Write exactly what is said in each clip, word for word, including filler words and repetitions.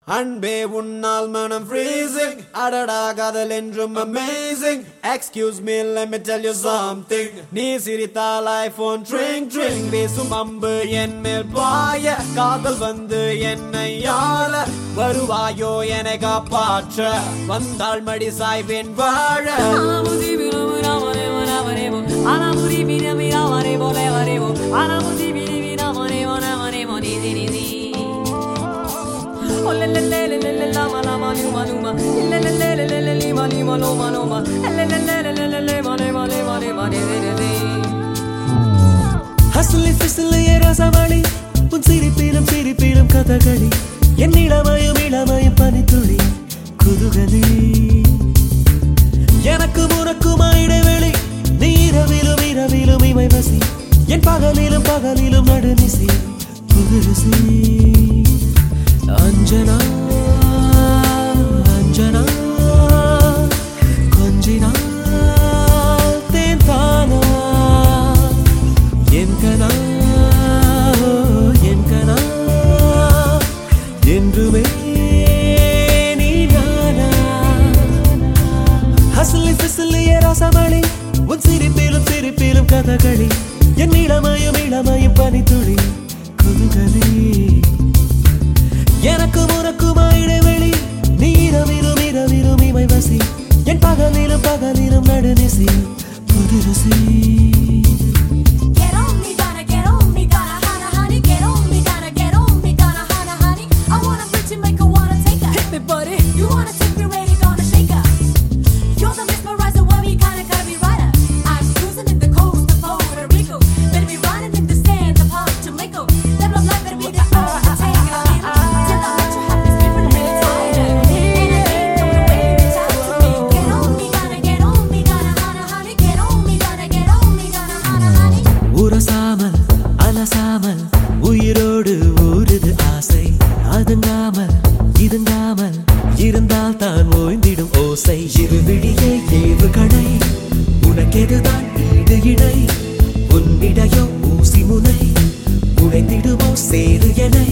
அன்பே உன்னால் மனம் freezing அடடா காதல் என்றும் amazing excuse me let me tell you something நீ சிரித்தால் ஐபோன் ட்ரிங் ட்ரிங் வீசும் அம்பு என் மேல் பாய காதல் வந்து என்னை ஆள வருவாயோ என்னை காப்பாற்ற வந்தாள் மடி சாய்வேன் வாழ Oh le le le le le la ma la ma luma luma le le le le le le ma luma luma luma le le le le le le ma le ma le ma le ma de de de ஹஸ்லி ஃபிஸ்லி ரசமளி உன் சிரிப்பிலும் சிரிப்பிலும் கதகளி என் இளமயம் இளமயம் பனித்துளி குதுகலி எனக்கு உனக்குமா இடைவெளி நீ இரவிலும் இரவிலும் இமை வசி என் பகலிலும் பகலிலும் நடுநிசி புதுருசி अंजना अंजना கொஞ்சினா தேன்தானா என்கனா என்கனா என்றுமே நீ நானா ஹஸ்லி ஃபிஸ்லி ரசமளி உன் சிரிப்பிலும் சிரிப்பிலும் கதகளி என் இளமயம் இளமயம் பனித்துளி குதுகலி எனக்கு உனக்குமா இடைவெளி நீ இரவிலும் இரவிலும் இமை வசி என் பகலிலும் பகலிலும் நடுநிசி புதுருசி உரசாமல் அலசாமல் உயிரோடு ஊறுது ஆசை அதுங்காமல் இதுங்காமல் இருந்தால் தான் ஓய்ந்திடும் ஓசை இருவிழியே ஏவு கடை உனக்கெதுதான் ஈடு இடை உன்னிடையோ ஊசி முனை உழைத்திடுமோ சேரு எனை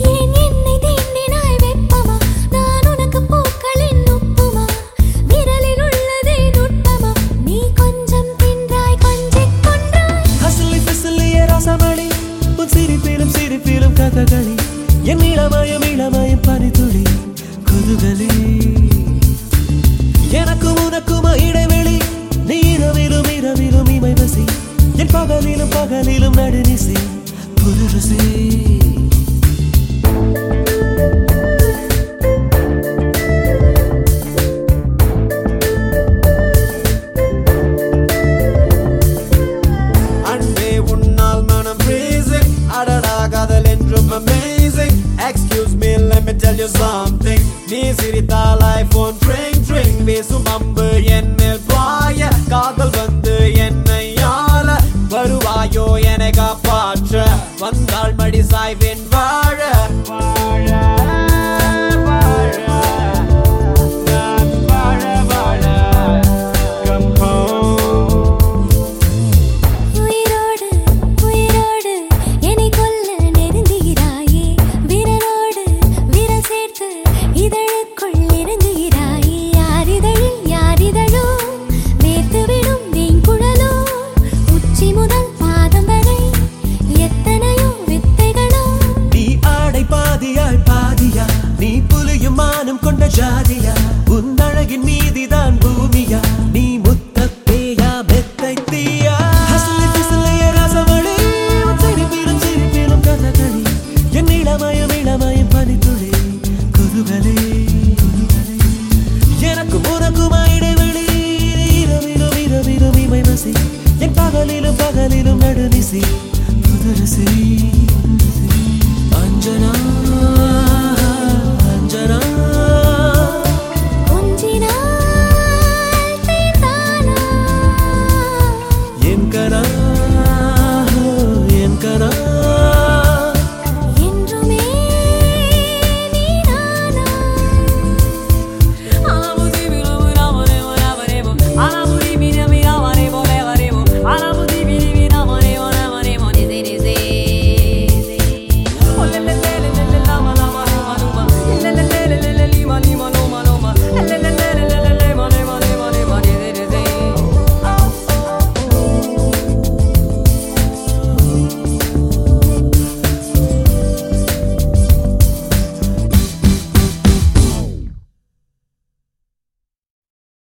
சிரிப்பிலும் சிரிப்பிலும் கதகளி என் இளமயம் இளமயம் பனித்துளி குதுகலி எனக்கு உனக்குமா இடைவெளி நீ இரவிலும் இரவிலும் இமை வசி என் பகலிலும் பகலிலும் நடுநிசி புதுருசி amazing excuse me let me tell you something நீ சிரித்தால் ஐபோன் ட்ரிங் ட்ரிங் வீசும் அம்பு என் மேல் பாய காதல் வந்து என்னை ஆள வருவாயோ என்னை காப்பாற்ற வந்தாள் மடி சாய்வேன் வாழ வாழ வாழ நான் வாழ வாழ come home உயிரோடு உயிரோடு என்னை கொல்ல நெருங்குகிறாயே விரலோடு விரல் சேர்த்து இதழுக்குள் இறங்குகிறாயே யாரிதழில் யாரிதழோ வேர்த்துவிடும் வேங்குழலோ உச்சி முதல் பாதம் வரை எத்தனையோ வித்தைகளோ நீ ஆடை பாதியாய் பாதியா நீ புலியும் மானம் கொண்ட ஜாதி